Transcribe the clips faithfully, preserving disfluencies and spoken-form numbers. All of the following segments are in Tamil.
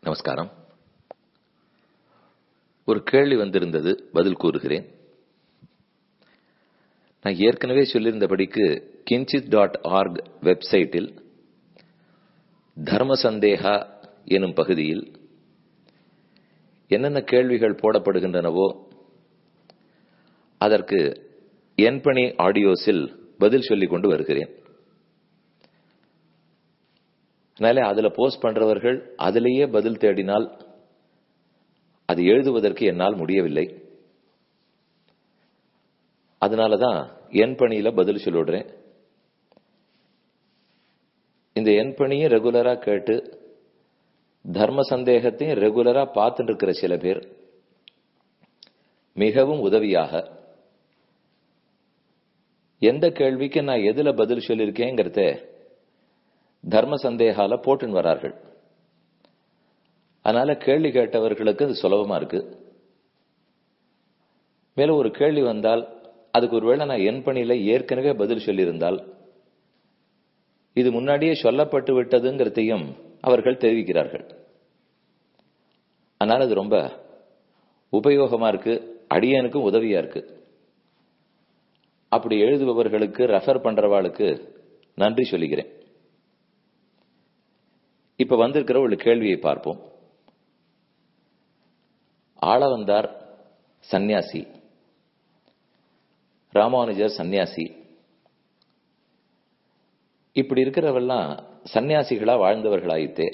நமஸ்காரம். ஒரு கேள்வி வந்திருந்தது, பதில் கூறுகிறேன். நான் ஏற்கனவே சொல்லியிருந்தபடிக்கு கிஞ்சித் டாட் ஆர்க் வெப்சைட்டில் தர்ம சந்தேகா எனும் பகுதியில் என்னென்ன கேள்விகள் போடப்படுகின்றனவோ அதற்கு என்பணி ஆடியோஸில் பதில் சொல்லிக் கொண்டு வருகிறேன். அதனால அதுல போஸ்ட் பண்றவர்கள் அதிலேயே பதில் தேடினால் அது எழுதுவதற்கு என்னால் முடியவில்லை. அதனாலதான் என் பணியில பதில் சொல்லிடுறேன். இந்த என் பணியை ரெகுலரா கேட்டு தர்ம சந்தேகத்தையும் ரெகுலரா பார்த்துட்டு இருக்கிற சில பேர் மிகவும் உதவியாக எந்த கேள்விக்கு நான் எதுல பதில் சொல்லியிருக்கேங்கிறத தர்ம சந்தேகால போட்டுன்னு வரார்கள். அதனால கேள்வி கேட்டவர்களுக்கு அது சுலபமா இருக்கு. மேலும் ஒரு கேள்வி வந்தால் அதுக்கு ஒருவேளை நான் என் பணியில ஏற்கனவே பதில் சொல்லியிருந்தால் இது முன்னாடியே சொல்லப்பட்டு விட்டதுங்கிறதையும் அவர்கள் தெரிவிக்கிறார்கள். அதனால அது ரொம்ப உபயோகமா இருக்கு, அடியனுக்கும் உதவியா இருக்கு. அப்படி எழுதுபவர்களுக்கு ரெஃபர் பண்றவாளுக்கு நன்றி சொல்லிக்கிறேன். இப்ப வந்திருக்கிற ஒரு கேள்வியை பார்ப்போம். ஆளவந்தார் சந்நியாசி, ராமானுஜர் சந்நியாசி, இப்படி இருக்கிறவெல்லாம் சந்நியாசிகளா வாழ்ந்தவர்களாயித்தே.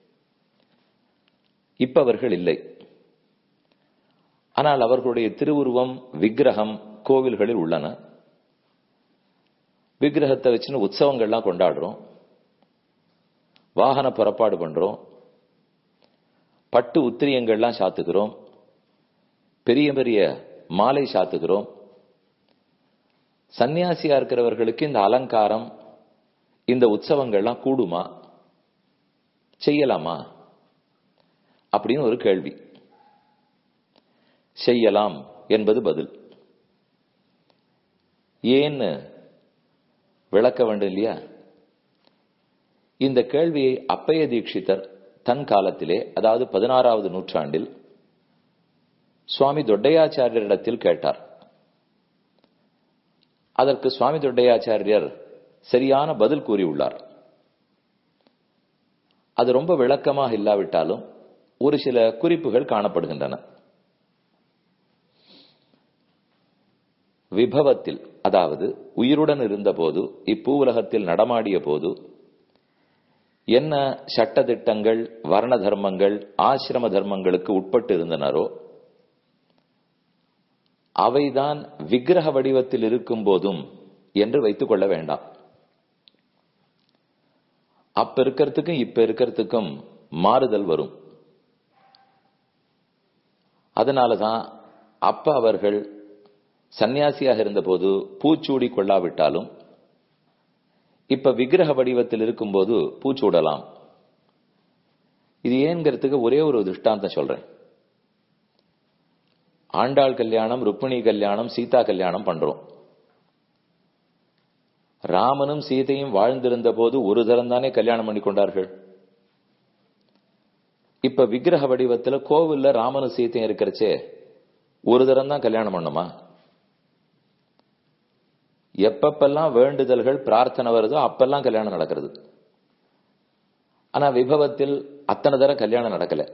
இப்ப அவர்கள் இல்லை. ஆனால் அவர்களுடைய திருவுருவம் விக்கிரகம் கோவில்களில் உள்ளன. விக்கிரகத்தை வச்சுன்னு உற்சவங்கள்லாம் கொண்டாடுறோம், வாகன புறப்பாடு பண்றோம், பட்டு உத்திரியங்கள்லாம் சாத்துக்கிறோம், பெரிய பெரிய மாலை சாத்துக்கிறோம். சன்னியாசியா இருக்கிறவர்களுக்கு இந்த அலங்காரம், இந்த உற்சவங்கள்லாம் கூடுமா, செய்யலாமா அப்படின்னு ஒரு கேள்வி. செய்யலாம் என்பது பதில். ஏன்னு விளக்க வேண்டும் இல்லையா? இந்த கேள்வியை அப்பைய தீட்சிதர் தன் காலத்திலே, அதாவது பதினாறாவது நூற்றாண்டில் சுவாமி தொட்டையாச்சாரியரிடத்தில் கேட்டார். அதற்கு சுவாமி தொட்டையாச்சாரியர் சரியான பதில் கூறியுள்ளார். அது ரொம்ப விளக்கமாக இல்லாவிட்டாலும் ஒரு சில குறிப்புகள் காணப்படுகின்றன. விபவத்தில், அதாவது உயிருடன் இருந்தபோது, இப்பூவுலகத்தில் நடமாடிய போது என்ன சட்டதிட்டங்கள், வர்ண தர்மங்கள், ஆசிரம தர்மங்களுக்கு உட்பட்டு இருந்தனரோ அவைதான் விக்கிரக வடிவத்தில் இருக்கும் போதும் என்று வைத்துக் கொள்ள வேண்டாம். அப்ப இருக்கிறதுக்கும் இப்ப இருக்கிறதுக்கும் மாறுதல் வரும். அதனாலதான் அப்ப அவர்கள் சன்னியாசியாக இருந்தபோது பூச்சூடி கொள்ளாவிட்டாலும் இப்ப விக்கிரக வடிவத்தில் இருக்கும்போது பூச்சூடலாம். இது ஏன்கிறதுக்கு ஒரே ஒரு திருஷ்டாந்தம் சொல்றேன். ஆண்டாள் கல்யாணம், ருக்மிணி கல்யாணம், சீதா கல்யாணம் பண்றோம். ராமனும் சீதையும் வாழ்ந்திருந்த போது ஒரு தரம் தானே கல்யாணம் பண்ணி கொண்டார்கள். இப்ப விக்கிரக வடிவத்துல கோவில்ல ராமனும் சீதையும் இருக்கிறச்சே ஒரு தரம் தான் கல்யாணம் பண்ணுமா? எப்பப்பெல்லாம் வேண்டுதல்கள் பிரார்த்தனை வருதோ அப்பெல்லாம் கல்யாணம் நடக்கிறது. ஆனா விபவத்தில் அத்தனை தரம் கல்யாணம் நடக்கல.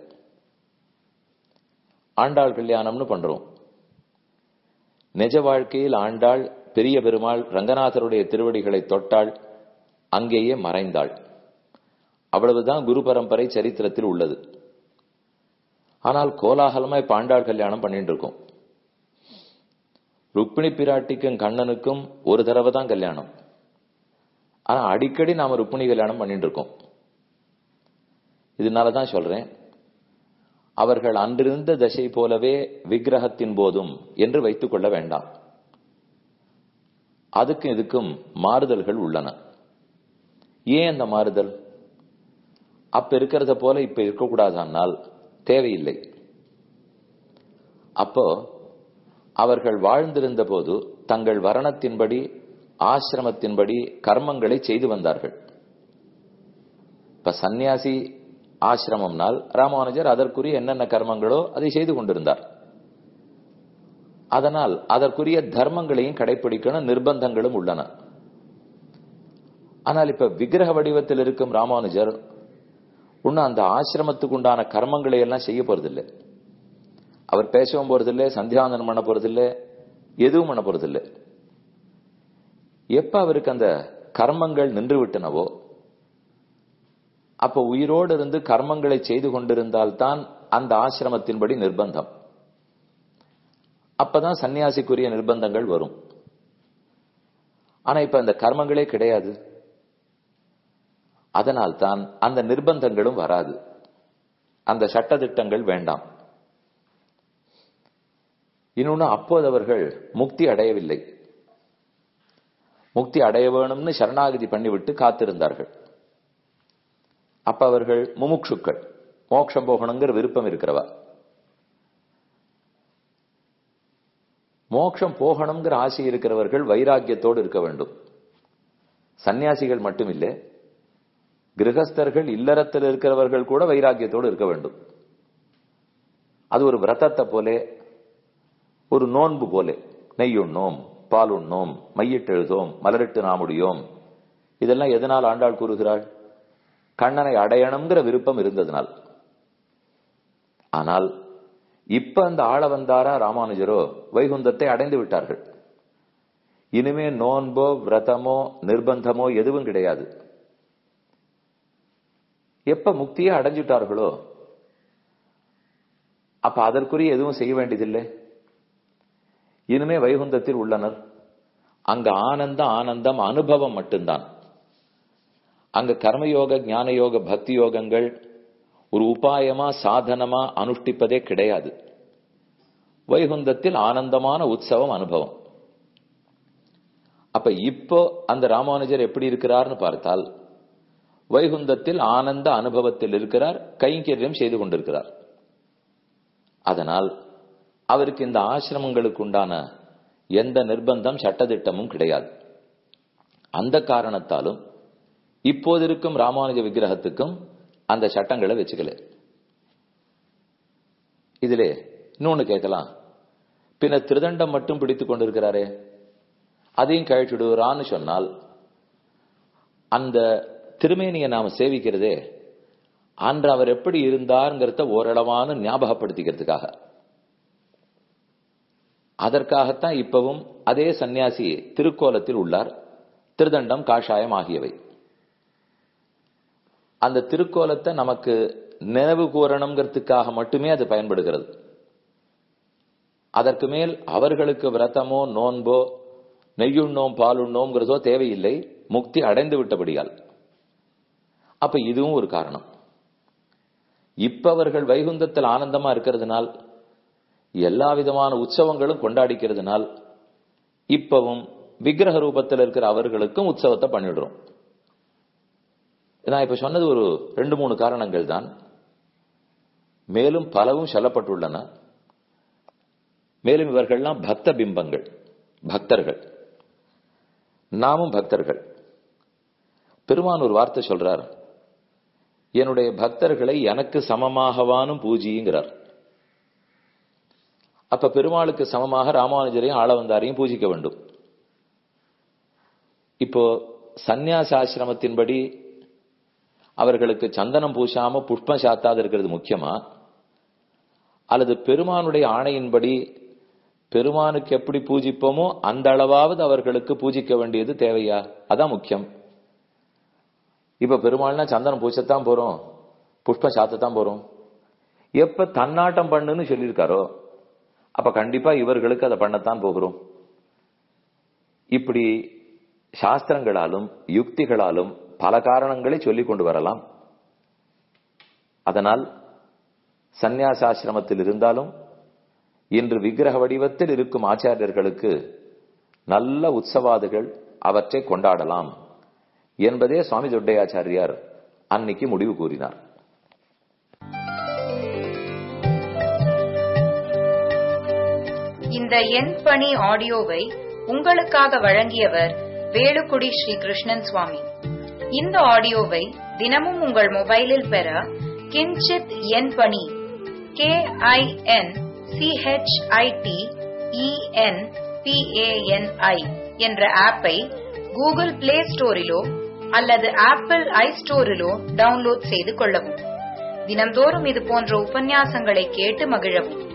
ஆண்டாள் கல்யாணம்னு பண்றோம். நிஜ வாழ்க்கையில் ஆண்டாள் பெரிய பெருமாள் ரங்கநாதருடைய திருவடிகளை தொட்டாள், அங்கேயே மறைந்தாள். அவ்வளவுதான் குரு பரம்பரை சரித்திரத்தில் உள்ளது. ஆனால் கோலாகலமா இப்ப ஆண்டாள் கல்யாணம் பண்ணிட்டு இருக்கோம். ருக்மிணி பிராட்டிக்கும் கண்ணனுக்கும் ஒரு தடவை தான் கல்யாணம். ஆனா அடிக்கடி நாம ருக்மிணி கல்யாணம் பண்ணிட்டு இருக்கோம். இதனாலதான் சொல்றேன், அவர்கள் அன்றிருந்த தசை போலவே விக்கிரகத்தின் போதும் என்று வைத்துக் கொள்ள வேண்டாம். அதுக்கும் இதுக்கும் மாறுதல்கள் உள்ளன. ஏன் அந்த மாறுதல்? அப்ப இருக்கிறத போல இப்ப இருக்கக்கூடாதானால் தேவையில்லை. அப்போ அவர்கள் வாழ்ந்திருந்த போது தங்கள் வரணத்தின்படி, ஆசிரமத்தின்படி கர்மங்களை செய்து வந்தார்கள். இப்ப சந்நியாசி ஆசிரமம்னால் ராமானுஜர் அதற்குரிய என்னென்ன கர்மங்களோ அதை செய்து கொண்டிருந்தார். அதனால் அதற்குரிய தர்மங்களையும் கடைபிடிக்கணும், நிர்பந்தங்களும் உள்ளன. ஆனால் இப்ப விக்கிரக வடிவத்தில் இருக்கும் ராமானுஜர் ஒன்னும் அந்த ஆசிரமத்துக்கு உண்டான கர்மங்களை எல்லாம் செய்ய போறதில்லை. அவர் பேசவும் போறதில்லை, சந்தியாவந்தனம் பண்ண போறதில்லை, எதுவும் பண்ண போறதில்லை. எப்ப அவருக்கு அந்த கர்மங்கள் நின்று விட்டனவோ அப்ப உயிரோடு இருந்து கர்மங்களை செய்து கொண்டிருந்தால்தான் அந்த ஆசிரமத்தின்படி நிர்பந்தம். அப்பதான் சன்னியாசிக்குரிய நிர்பந்தங்கள் வரும். ஆனா இப்ப அந்த கர்மங்களே கிடையாது. அதனால்தான் அந்த நிர்பந்தங்களும் வராது, அந்த சட்டதிட்டங்கள் வேண்டாம். இன்னொன்னு, அப்போது அவர்கள் முக்தி அடையவில்லை. முக்தி அடைய வேணும்னு சரணாகதி பண்ணிவிட்டு காத்திருந்தார்கள். அப்ப அவர்கள் முமுட்சுக்கள், மோட்சம் போகணுங்கிற விருப்பம் இருக்கிறவா. மோட்சம் போகணுங்கிற ஆசை இருக்கிறவர்கள் வைராக்கியத்தோடு இருக்க வேண்டும். சன்னியாசிகள் மட்டுமில்லை, கிரகஸ்தர்கள் இல்லறத்தில் இருக்கிறவர்கள் கூட வைராக்கியத்தோடு இருக்க வேண்டும். அது ஒரு விரதத்தை போலே, ஒரு நோன்பு போலே. நெய்யுண்ணோம், பால் உண்ணோம், மையிட்டு எழுதோம், மலரிட்டு நாமுடியோம். இதெல்லாம் எதனால் ஆண்டாள் கூறுகிறாள்? கண்ணனை அடையணுங்கிற விருப்பம் இருந்ததனால். ஆனால் இப்ப அந்த ஆள வந்தாரா ராமானுஜரோ வைகுந்தத்தை அடைந்து விட்டார்கள். இனிமே நோன்போ விரதமோ நிர்பந்தமோ எதுவும் கிடையாது. எப்ப முக்தியை அடைஞ்சிட்டார்களோ அப்ப அதற்குரிய எதுவும் செய்ய வேண்டியதில்லை. இனிமே வைகுந்தத்தில் உள்ளனர். அங்க ஆனந்தம் ஆனந்தம் அனுபவம் மட்டும்தான். அங்க கர்மயோக ஞான யோக பக்தி யோகங்கள் ஒரு உபாயமா சாதனமா அனுஷ்டிப்பதே கிடையாது. வைகுந்தத்தில் ஆனந்தமான உற்சவம் அனுபவம். அப்ப இப்போ அந்த ராமானுஜர் எப்படி இருக்கிறார்னு பார்த்தால் வைகுந்தத்தில் ஆனந்த அனுபவத்தில் இருக்கிறார், கைங்கரியம் செய்து கொண்டிருக்கிறார். அதனால் அவருக்கு இந்த ஆசிரமங்களுக்கு உண்டான எந்த நிர்பந்தம் சட்டதிட்டமும் கிடையாது. அந்த காரணத்தாலும் இப்போது இருக்கும் ராமானுஜ விக்கிரகத்துக்கும் அந்த சட்டங்களை வச்சுக்கல. இதிலே இன்னொன்னு கேட்கலாம், பின்ன திருதண்டம் மட்டும் பிடித்துக் கொண்டிருக்கிறாரே அதையும் கழிச்சுடுறான்னு சொன்னால் அந்த திருமேனியை நாம சேவிக்கிறதே அன்று அவர் எப்படி இருந்தார்ங்கிறத ஓரளவான ஞாபகப்படுத்திக்கிறதுக்காக. அதற்காகத்தான் இப்பவும் அதே சன்னியாசி திருக்கோலத்தில் உள்ளார், திருதண்டம் காஷாயம் ஆகியவை. அந்த திருக்கோலத்தை நமக்கு நினைவு கூறணுங்கிறதுக்காக மட்டுமே அது பயன்படுகிறது. அதற்கு மேல் அவர்களுக்கு விரதமோ நோன்போ நெய்யுண்ணோம் பாலுண்ணோங்கிறதோ தேவையில்லை, முக்தி அடைந்து விட்டபடியால். அப்ப இதுவும் ஒரு காரணம். இப்ப அவர்கள் வைகுந்தத்தில் ஆனந்தமா இருக்கிறதுனால் எல்லா விதமான உற்சவங்களும் கொண்டாடிக்கிறதுனால் இப்பவும் விக்கிரக ரூபத்தில் இருக்கிற அவர்களுக்கும் உற்சவத்தை பண்ணிடுறோம். நான் இப்ப சொன்னது ஒரு ரெண்டு மூணு காரணங்கள் தான். மேலும் பலவும் சொல்லப்பட்டுள்ளன. மேலும் இவர்கள்லாம் பக்த பிம்பங்கள், பக்தர்கள். நாமும் பக்தர்கள். பெருமான் ஒரு வார்த்தை சொல்றார், என்னுடைய பக்தர்களை எனக்கு சமமாகவானும் பூஜிங்கிறார். அப்ப பெருமாளுக்கு சமமாக ராமானுஜரையும் ஆளவந்தாரையும் பூஜிக்க வேண்டும். இப்போ சந்நியாசாசிரமத்தின்படி அவர்களுக்கு சந்தனம் பூசாம புஷ்பம் சாத்தாது இருக்கிறது முக்கியமா, அல்லது பெருமானுடைய ஆணையின்படி பெருமானுக்கு எப்படி பூஜிப்போமோ அந்த அளவாவது அவர்களுக்கு பூஜிக்க வேண்டியது தேவையா? அதான் முக்கியம். இப்ப பெருமாள்னா சந்தனம் பூசத்தான் போறோம், புஷ்பம் சாத்தத்தான் போறோம். எப்ப தன்னாட்டம் பண்ணுன்னு சொல்லியிருக்காரோ அப்ப கண்டிப்பா இவர்களுக்கு அதை பண்ணத்தான் போகிறோம். இப்படி சாஸ்திரங்களாலும் யுக்திகளாலும் பல காரணங்களை சொல்லிக் கொண்டு வரலாம். அதனால் சந்நியாசாசிரமத்தில் இருந்தாலும் இன்று விக்கிரக வடிவத்தில் இருக்கும் ஆச்சாரியர்களுக்கு நல்ல உற்சவாதிகள் அவற்றை கொண்டாடலாம் என்பதே சுவாமி தொட்டையாச்சாரியார் அன்னைக்கு முடிவு கூறினார். இந்த என் பணி ஆடியோவை உங்களுக்காக வழங்கியவர் வேலுக்குடி ஸ்ரீ கிருஷ்ணன் சுவாமி. இந்த ஆடியோவை தினமும் உங்கள் மொபைலில் பெற கிஞ்சித் என் பணி கே ஐ என் சிஹெச்ஐடி இஎன் பிஏஎன்ஐ என்ற ஆப்பை கூகுள் பிளே ஸ்டோரிலோ அல்லது ஆப்பிள் ஐ ஸ்டோரிலோ டவுன்லோட் செய்து கொள்ளவும். தினந்தோறும் இது போன்ற உபன்யாசங்களை கேட்டு மகிழவும்.